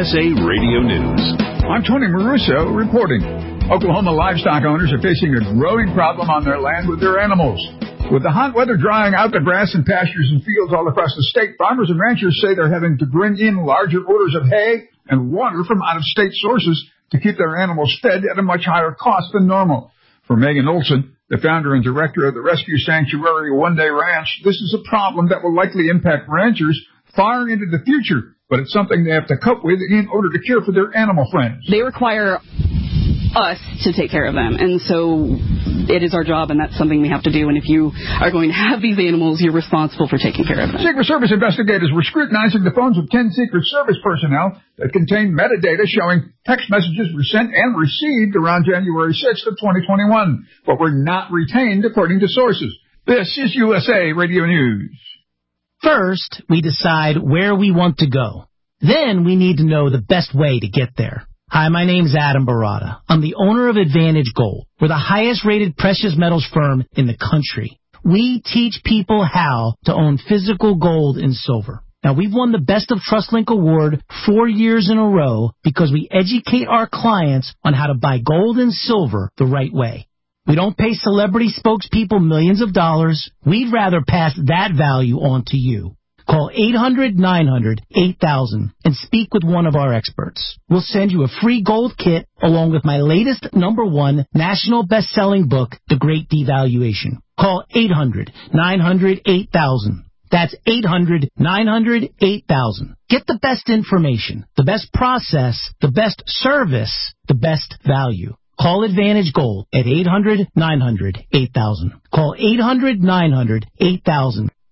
USA Radio News. I'm Tony Maruso reporting. Oklahoma livestock owners are facing a growing problem on their land with their animals. With the hot weather drying out the grass and pastures and fields all across the state, farmers and ranchers say they're having to bring in larger orders of hay and water from out-of-state sources to keep their animals fed at a much higher cost than normal. For Megan Olson, the founder and director of the Rescue Sanctuary One Day Ranch, this is a problem that will likely impact ranchers far into the future, but it's something they have to cope with in order to care for their animal friends. They require us to take care of them, and so it is our job, and that's something we have to do. And if you are going to have these animals, you're responsible for taking care of them. Secret Service investigators were scrutinizing the phones of 10 Secret Service personnel that contained metadata showing text messages were sent and received around January 6th of 2021, but were not retained according to sources. This is USA Radio News. First, we decide where we want to go. Then we need to know the best way to get there. Hi, my name's Adam Barata. I'm the owner of Advantage Gold. We're the highest-rated precious metals firm in the country. We teach people how to own physical gold and silver. Now, we've won the Best of TrustLink Award 4 years in a row because we educate our clients on how to buy gold and silver the right way. We don't pay celebrity spokespeople millions of dollars. We'd rather pass that value on to you. Call 800-900-8000 and speak with one of our experts. We'll send you a free gold kit along with my latest #1 national best-selling book, The Great Devaluation. Call 800-900-8000. That's 800-900-8000. Get the best information, the best process, the best service, the best value. Call Advantage Gold at 800-900-8000. Call 800-900-8000.